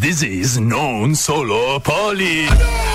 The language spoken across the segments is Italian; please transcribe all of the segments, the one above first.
This is Non Solo Poli.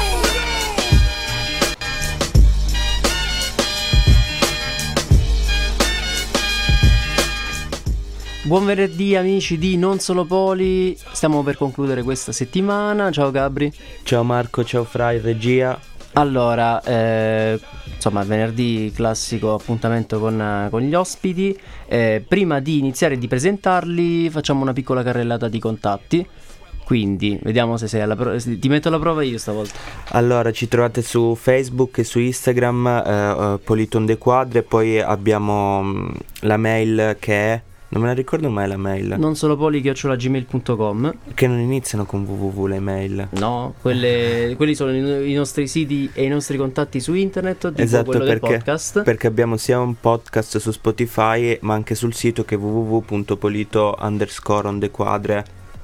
Buon venerdì amici di Non Solo Poli, stiamo per concludere questa settimana. Ciao Gabri. Ciao Marco, ciao Fra in regia. Allora, insomma, venerdì classico appuntamento con gli ospiti. Prima di iniziare e di presentarli facciamo una piccola carrellata di contatti. Quindi vediamo se sei ti metto alla prova io stavolta. Allora, ci trovate su Facebook e su Instagram, Politon De Quadre. Poi abbiamo la mail che è, non me la ricordo mai la mail, Non solo poli@gmail.com. che non iniziano con www le mail. No, quelli sono i nostri siti e i nostri contatti su internet, tipo Esatto, quello del perché, podcast. perché abbiamo sia un podcast su Spotify ma anche sul sito che è www.polito_ondequadre.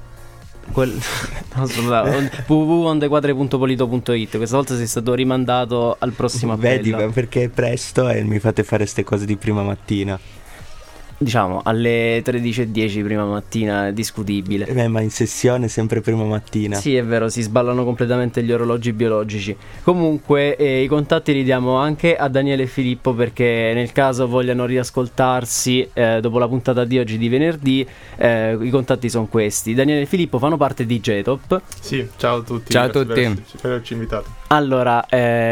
www.ondequadre.polito.it. Questa volta sei stato rimandato al prossimo appello. Vedi, perché è presto e mi fate fare ste cose di prima mattina. Diciamo alle 13:10 prima mattina, è discutibile. Ma in sessione sempre prima mattina. Sì, è vero, si sballano completamente gli orologi biologici. Comunque i contatti li diamo anche a Daniele e Filippo, perché nel caso vogliano riascoltarsi dopo la puntata di oggi di venerdì, i contatti sono questi. Daniele e Filippo fanno parte di J-Top. Sì, ciao a tutti. Ciao a tutti. Per averci invitato. Allora,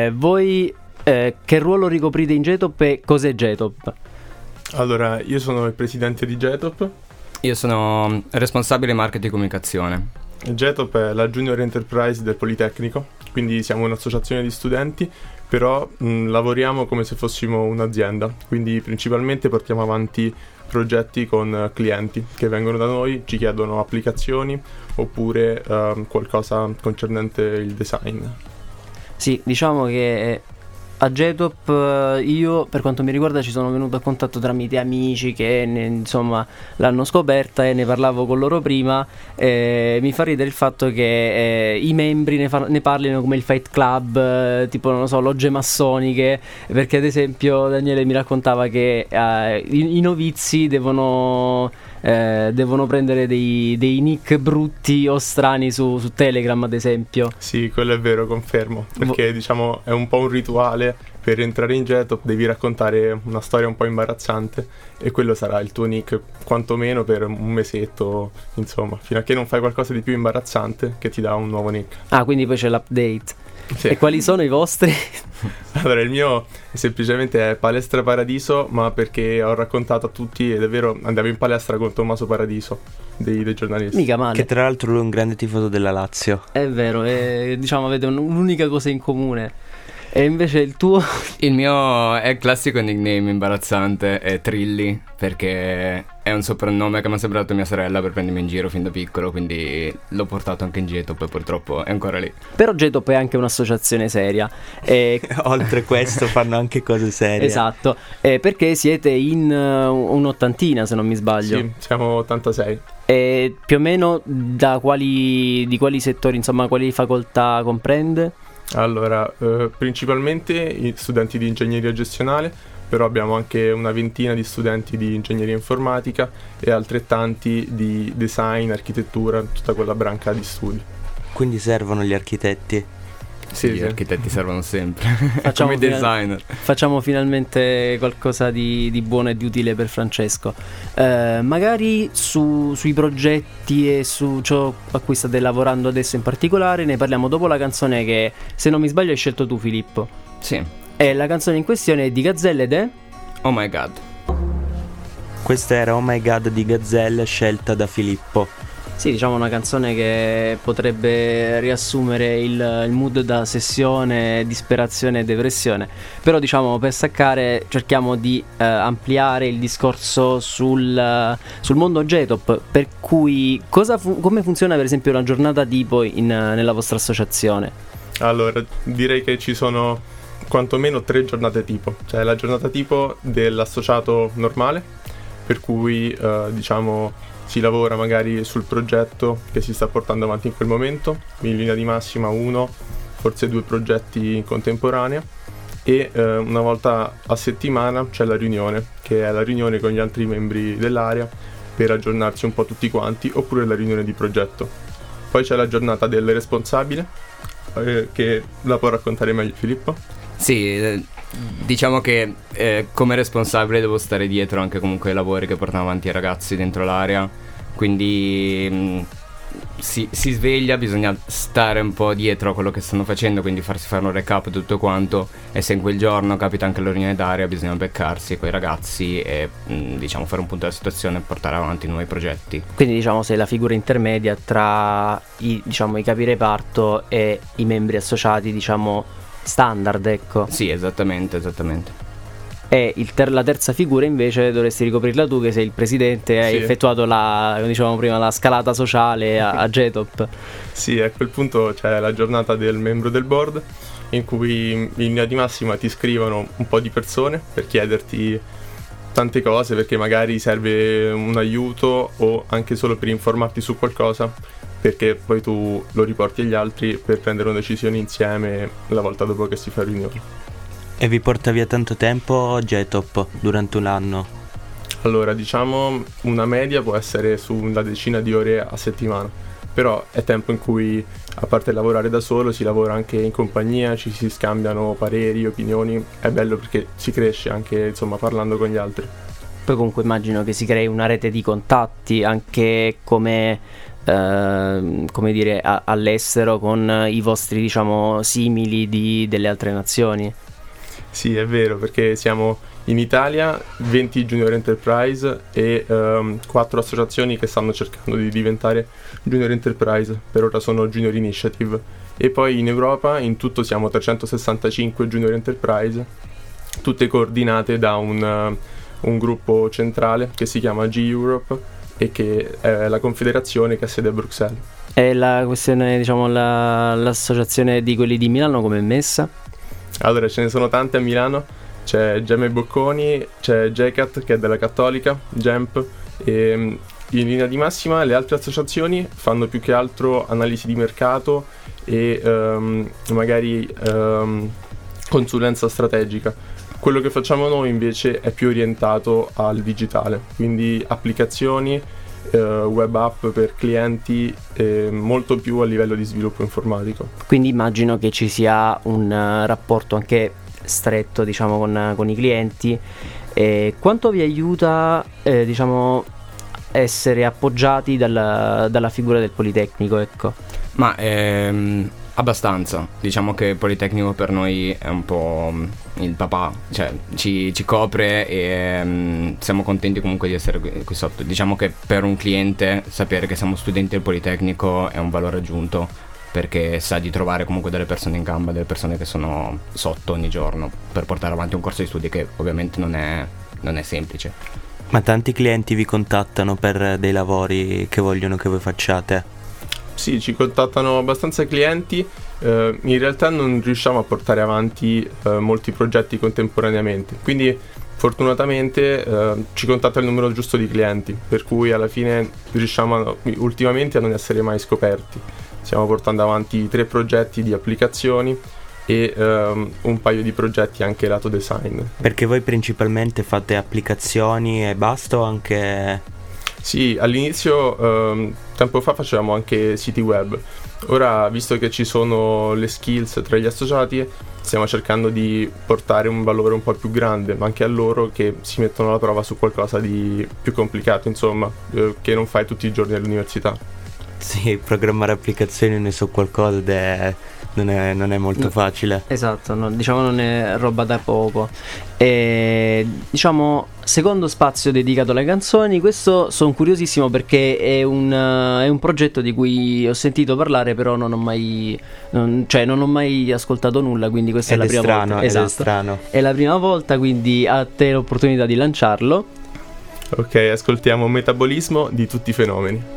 voi che ruolo ricoprite in J-Top e cos'è J-Top? Allora, io sono il presidente di J-Top. Io sono responsabile marketing e comunicazione. J-Top è la Junior Enterprise del Politecnico, quindi siamo un'associazione di studenti, però lavoriamo come se fossimo un'azienda, quindi principalmente portiamo avanti progetti con clienti che vengono da noi, ci chiedono applicazioni oppure qualcosa concernente il design. Sì, diciamo che a J-Top io, per quanto mi riguarda, ci sono venuto a contatto tramite amici che insomma l'hanno scoperta e ne parlavo con loro prima. Mi fa ridere il fatto che i membri ne parlino come il Fight Club, tipo non lo so, logge massoniche, perché ad esempio Daniele mi raccontava che i novizi devono prendere dei nick brutti o strani su Telegram, ad esempio. Sì, quello è vero, confermo, perché diciamo è un po' un rituale. Per entrare in J-Top devi raccontare una storia un po' imbarazzante e quello sarà il tuo nick quantomeno per un mesetto, insomma, fino a che non fai qualcosa di più imbarazzante che ti dà un nuovo nick. Ah, quindi poi c'è l'update. Sì. E quali sono i vostri? Allora, il mio semplicemente è Palestra Paradiso, ma perché ho raccontato a tutti, ed è vero, andavo in palestra con Tommaso Paradiso dei giornalisti. Mica male. Che tra l'altro lui è un grande tifoso della Lazio. È vero, diciamo avete un'unica cosa in comune. E invece il tuo? Il mio è il classico nickname imbarazzante, è Trilli, perché è un soprannome che mi ha sembrato mia sorella per prendermi in giro fin da piccolo, quindi l'ho portato anche in J-Top e purtroppo è ancora lì. Però J-Top è anche un'associazione seria. Oltre questo fanno anche cose serie. Esatto, perché siete in un'ottantina, se non mi sbaglio. Sì, siamo 86. E più o meno di quali settori, insomma, quali facoltà comprende? Allora, principalmente i studenti di ingegneria gestionale, però abbiamo anche una ventina di studenti di ingegneria informatica e altrettanti di design, architettura, tutta quella branca di studi. Quindi servono gli architetti? Sì, gli architetti servono sempre, come i designer. Facciamo finalmente qualcosa di buono e di utile per Francesco. Magari sui progetti e su ciò a cui state lavorando adesso in particolare ne parliamo dopo la canzone che, se non mi sbaglio, hai scelto tu, Filippo. Sì. E la canzone in questione è di Gazzelle ed è Oh My God. Questa era Oh My God di Gazzelle, scelta da Filippo. Sì, diciamo una canzone che potrebbe riassumere il mood da sessione, disperazione e depressione. Però diciamo, per staccare cerchiamo di ampliare il discorso sul mondo J-Top. Per cui come funziona per esempio una giornata tipo nella vostra associazione? Allora, direi che ci sono quantomeno 3 giornate tipo. Cioè la giornata tipo dell'associato normale, per cui diciamo si lavora magari sul progetto che si sta portando avanti in quel momento, in linea di massima 1, forse 2 progetti in contemporanea, e una volta a settimana c'è la riunione, che è la riunione con gli altri membri dell'area per aggiornarsi un po' tutti quanti, oppure la riunione di progetto. Poi c'è la giornata del responsabile, che la può raccontare meglio Filippo. Sì, diciamo che come responsabile devo stare dietro anche comunque ai lavori che portano avanti i ragazzi dentro l'area, quindi si sveglia, bisogna stare un po' dietro a quello che stanno facendo, quindi farsi fare un recap di tutto quanto, e se in quel giorno capita anche la riunione d'area bisogna beccarsi con i ragazzi e diciamo fare un punto della situazione e portare avanti nuovi progetti. Quindi diciamo sei la figura intermedia tra i capi reparto e i membri associati, diciamo standard, ecco. Sì, esattamente. E la terza figura invece dovresti ricoprirla tu, che sei il presidente e hai effettuato come dicevamo prima, la scalata sociale a Getop. Sì, a quel punto c'è la giornata del membro del board, in cui in linea di massima ti scrivono un po' di persone per chiederti tante cose, perché magari serve un aiuto o anche solo per informarti su qualcosa, perché poi tu lo riporti agli altri per prendere una decisione insieme la volta dopo che si fa riunione. E vi porta via tanto tempo Getop durante un anno? Allora, diciamo una media può essere su una decina di ore a settimana, però è tempo in cui, a parte lavorare da solo, si lavora anche in compagnia, ci si scambiano pareri, opinioni, è bello perché si cresce anche, insomma, parlando con gli altri. Poi comunque immagino che si crei una rete di contatti anche come dire all'estero con i vostri, diciamo, simili delle altre nazioni. Sì, è vero, perché siamo in Italia 20 Junior Enterprise e 4 associazioni che stanno cercando di diventare Junior Enterprise, per ora sono Junior Initiative, e poi in Europa in tutto siamo 365 Junior Enterprise, tutte coordinate da un gruppo centrale che si chiama G-Europe e che è la confederazione che ha sede a Bruxelles. E la questione, diciamo, l'associazione di quelli di Milano come è messa? Allora, ce ne sono tante a Milano, c'è Gemme Bocconi, c'è GECAT che è della Cattolica, GEMP, e in linea di massima le altre associazioni fanno più che altro analisi di mercato e magari consulenza strategica. Quello che facciamo noi invece è più orientato al digitale, quindi applicazioni, web app per clienti, molto più a livello di sviluppo informatico. Quindi immagino che ci sia un rapporto anche stretto, diciamo, con i clienti. Quanto vi aiuta, diciamo, essere appoggiati dalla figura del Politecnico, ecco? Ma abbastanza, diciamo che il Politecnico per noi è un po' il papà, cioè ci copre e siamo contenti comunque di essere qui sotto. Diciamo che per un cliente sapere che siamo studenti del Politecnico è un valore aggiunto, perché sa di trovare comunque delle persone in gamba, delle persone che sono sotto ogni giorno per portare avanti un corso di studi che ovviamente non è semplice. Ma tanti clienti vi contattano per dei lavori che vogliono che voi facciate? Sì, ci contattano abbastanza clienti, in realtà non riusciamo a portare avanti molti progetti contemporaneamente, quindi fortunatamente ci contatta il numero giusto di clienti, per cui alla fine riusciamo ultimamente a non essere mai scoperti. Stiamo portando avanti 3 progetti di applicazioni e un paio di progetti anche lato design. Perché voi principalmente fate applicazioni e basta, o anche... Sì, all'inizio, tempo fa facevamo anche siti web. Ora, visto che ci sono le skills tra gli associati, stiamo cercando di portare un valore un po' più grande, ma anche a loro che si mettono alla prova su qualcosa di più complicato, insomma, che non fai tutti i giorni all'università. Sì, programmare applicazioni ne so qualcosa ed non è molto facile. Esatto, diciamo non è roba da poco. E diciamo secondo spazio dedicato alle canzoni. Questo sono curiosissimo perché è un progetto di cui ho sentito parlare, però non ho mai ascoltato nulla, quindi questa è la prima volta. Esatto. È strano. È la prima volta, quindi a te l'opportunità di lanciarlo. Ok, ascoltiamo Metabolismo di tutti i fenomeni.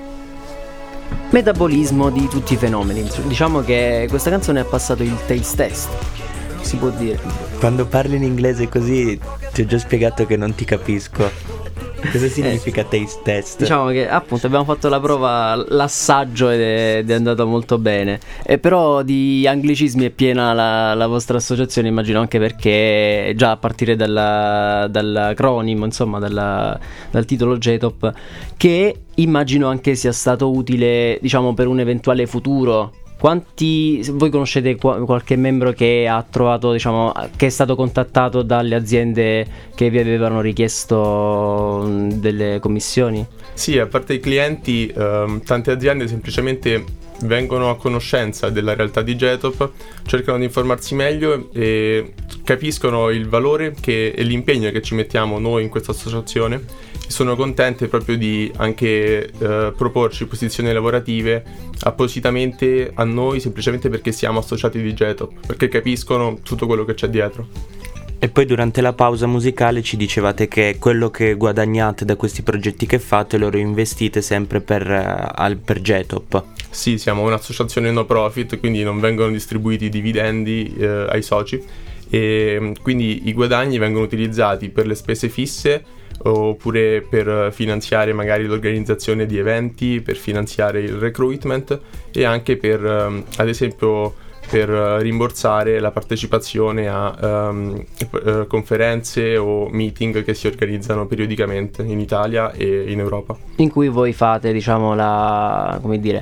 Metabolismo di tutti i fenomeni. Diciamo che questa canzone ha passato il taste test, si può dire. Quando parli in inglese così ti ho già spiegato che non ti capisco. Cosa significa taste test? Diciamo che appunto abbiamo fatto la prova, l'assaggio ed è andato molto bene. Però di anglicismi è piena la vostra associazione, immagino, anche perché già a partire dall'acronimo, insomma dal titolo Getop, che immagino anche sia stato utile, diciamo, per un eventuale futuro. Voi conoscete qualche membro che ha trovato, diciamo, che è stato contattato dalle aziende che vi avevano richiesto delle commissioni? Sì, a parte i clienti, tante aziende semplicemente vengono a conoscenza della realtà di Jetop, cercano di informarsi meglio e capiscono il valore e l'impegno che ci mettiamo noi in questa associazione, e sono contente proprio di anche proporci posizioni lavorative appositamente a noi, semplicemente perché siamo associati di Jetop, perché capiscono tutto quello che c'è dietro. E poi durante la pausa musicale ci dicevate che quello che guadagnate da questi progetti che fate lo reinvestite sempre per Jetop. Sì, siamo un'associazione no profit, quindi non vengono distribuiti dividendi ai soci, e quindi i guadagni vengono utilizzati per le spese fisse oppure per finanziare magari l'organizzazione di eventi, per finanziare il recruitment e anche per, ad esempio, per rimborsare la partecipazione a conferenze o meeting che si organizzano periodicamente in Italia e in Europa. In cui voi fate, diciamo, la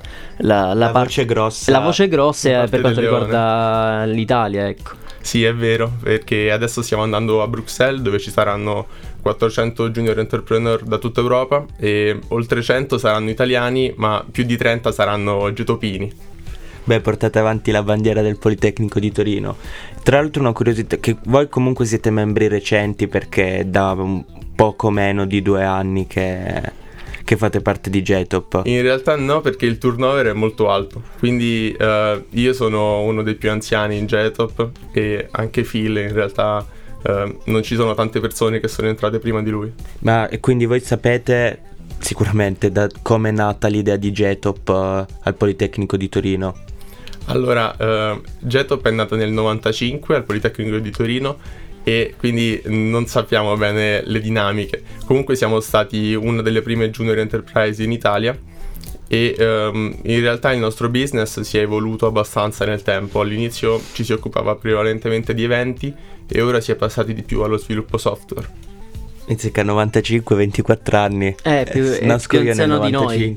voce grossa. La voce grossa per quanto riguarda l'Italia, ecco. Sì, è vero, perché adesso stiamo andando a Bruxelles, dove ci saranno 400 junior entrepreneur da tutta Europa e oltre 100 saranno italiani, ma più di 30 saranno getopini. Beh, portate avanti la bandiera del Politecnico di Torino. Tra l'altro una curiosità, che voi comunque siete membri recenti, perché da un poco meno di 2 anni che fate parte di Jetop. In realtà no, perché il turnover è molto alto, quindi io sono uno dei più anziani in Jetop e anche Phil in realtà non ci sono tante persone che sono entrate prima di lui. Ma quindi voi sapete sicuramente da come è nata l'idea di Jetop al Politecnico di Torino? Allora, Jetop è nata nel 95 al Politecnico di Torino e quindi non sappiamo bene le dinamiche. Comunque siamo stati una delle prime junior enterprise in Italia e in realtà il nostro business si è evoluto abbastanza nel tempo. All'inizio ci si occupava prevalentemente di eventi e ora si è passati di più allo sviluppo software. Inizia che a 95, 24 anni. Più anziano di noi.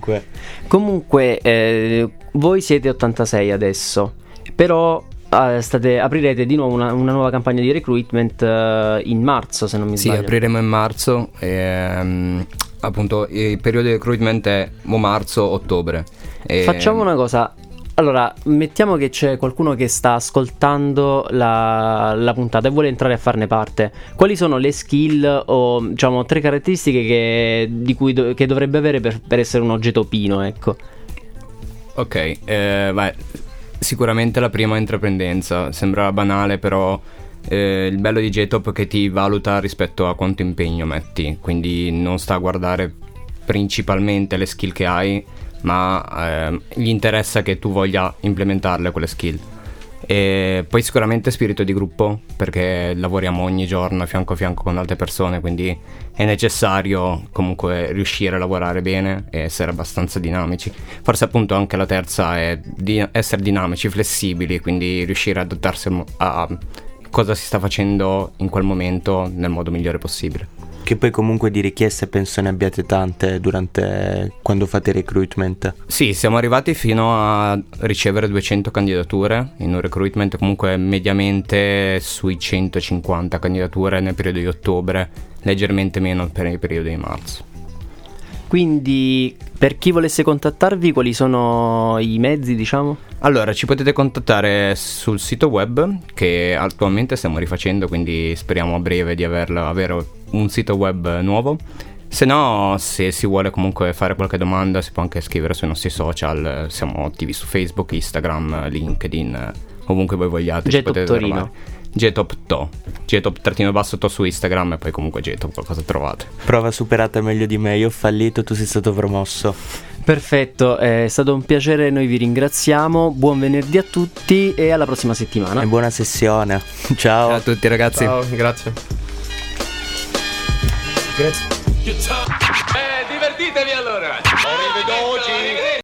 Comunque voi siete 86 adesso, però aprirete di nuovo una nuova campagna di recruitment in marzo, se non mi sbaglio. Sì, apriremo in marzo e appunto il periodo di recruitment è marzo-ottobre. Facciamo una cosa. Allora, mettiamo che c'è qualcuno che sta ascoltando la puntata e vuole entrare a farne parte. Quali sono le skill o, diciamo, 3 caratteristiche che dovrebbe avere per essere un jetopino, ecco? Ok, sicuramente la prima è intraprendenza. Sembra banale, però il bello di Jetop è che ti valuta rispetto a quanto impegno metti, quindi non sta a guardare principalmente le skill che hai, ma gli interessa che tu voglia implementarle quelle skill. E poi sicuramente spirito di gruppo, perché lavoriamo ogni giorno fianco a fianco con altre persone, quindi è necessario comunque riuscire a lavorare bene e essere abbastanza dinamici. Forse appunto anche la terza è di essere dinamici, flessibili, quindi riuscire ad adattarsi a cosa si sta facendo in quel momento nel modo migliore possibile. Che poi comunque di richieste penso ne abbiate tante quando fate recruitment. Sì, siamo arrivati fino a ricevere 200 candidature in un recruitment, comunque mediamente sui 150 candidature nel periodo di ottobre, leggermente meno per il periodo di marzo. Quindi per chi volesse contattarvi, quali sono i mezzi, diciamo? Allora, ci potete contattare sul sito web che attualmente stiamo rifacendo, quindi speriamo a breve di avere un sito web nuovo. Se no, se si vuole comunque fare qualche domanda, si può anche scrivere sui nostri social. Siamo attivi su Facebook, Instagram, LinkedIn, ovunque voi vogliate. Jetop ci potete Torino. trovare. Jetop_to su Instagram e poi comunque Jetop qualcosa trovate. Prova superata meglio di me, io ho fallito, tu sei stato promosso. Perfetto, è stato un piacere, noi vi ringraziamo, buon venerdì a tutti e alla prossima settimana. E buona sessione, ciao. Ciao a tutti ragazzi. Ciao, grazie. Divertitevi allora. Arrivederci.